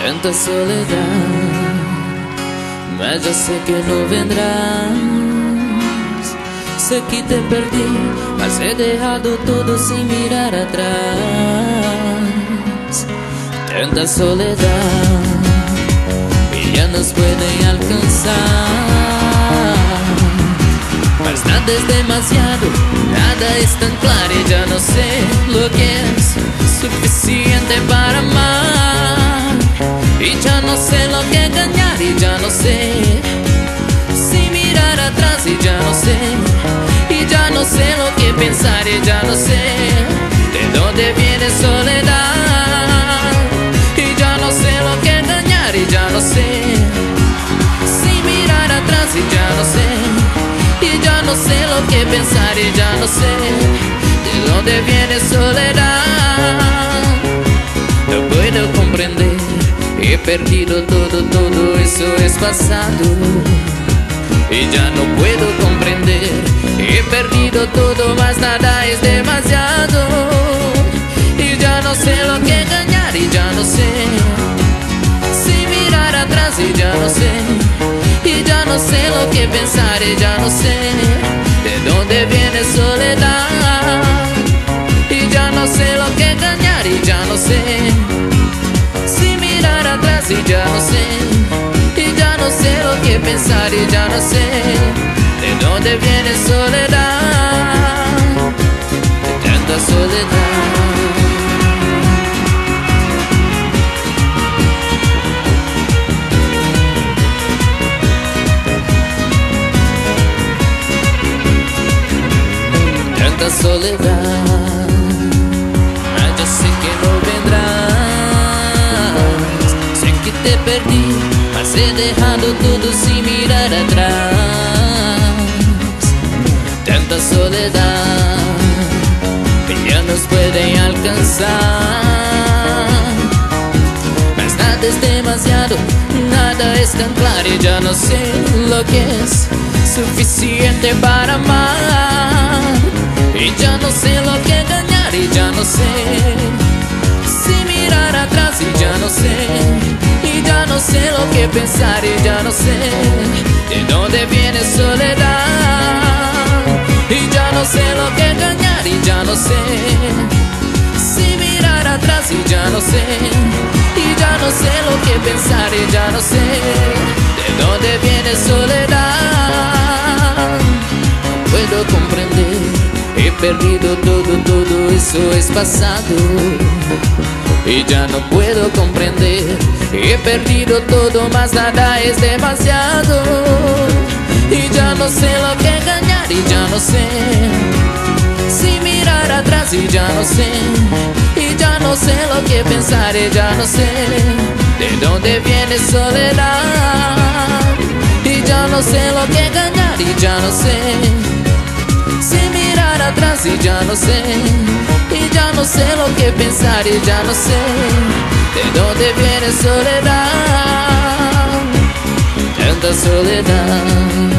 tanta soledad, mas ya sé que no vendrás. Sé que te perdí, mas he dejado todo sin mirar atrás. Tanta soledad que ya nos pueden alcanzar, mas nada es demasiado, nada es tan claro y ya no sé lo que es suficiente para amar. Y ya no sé lo que engañar y ya no sé si mirar atrás y ya no sé. Y ya no sé lo que pensar y ya no sé de dónde viene soledad. Y ya no sé lo que engañar y ya no sé si mirar atrás y ya no sé. Y ya no sé lo que pensar y ya no sé de dónde viene soledad. No puedo comprender, he perdido todo, todo eso es pasado. Y ya no puedo comprender, he perdido todo, más nada es demasiado. Y ya no sé lo que engañar y ya no sé si mirar atrás y ya no sé. Y ya no sé lo que pensar y ya no sé de dónde viene soledad. Y ya no sé lo que engañar y ya no sé si mirar atrás y ya no sé. Y ya no sé lo que pensar y ya no sé de dónde viene soledad, de tanta soledad. Tanta soledad, ya sé que no vendrás. Sé que te perdí, mas he dejado todo sin mirar atrás. Tanta soledad que ya nos pueden alcanzar, mas nada es demasiado, nada es tan claro y ya no sé lo que es suficiente para amar. Y ya no sé lo que engañar y ya no sé si mirar atrás y ya no sé. Y ya no sé lo que pensar y ya no sé de dónde viene soledad. Y ya no sé lo que engañar y ya no sé si mirar atrás y ya no sé. Y ya no sé lo que pensar y ya no sé de dónde viene soledad. No puedo comprender, he perdido todo, todo eso es pasado. Y ya no puedo comprender, he perdido todo, más nada es demasiado. Y ya no sé lo que engañar y ya no sé si mirar atrás y ya no sé. Y ya no sé lo que pensar y ya no sé de dónde viene soledad. Y ya no sé lo que engañar y ya no sé si mirar atrás y ya no sé. Y ya no sé lo que pensar y ya no sé de dónde viene soledad, tanta soledad.